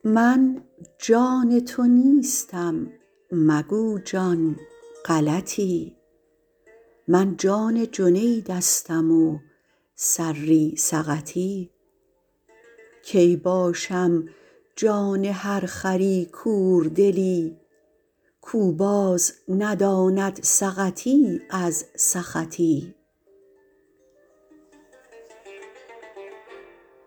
من جان تو نیستم مگو جان غلطی، من جان جنیدستم و صری سقطی. کی باشم جان هر خری کوردلی، کو باز نداند سقطی از سخطی.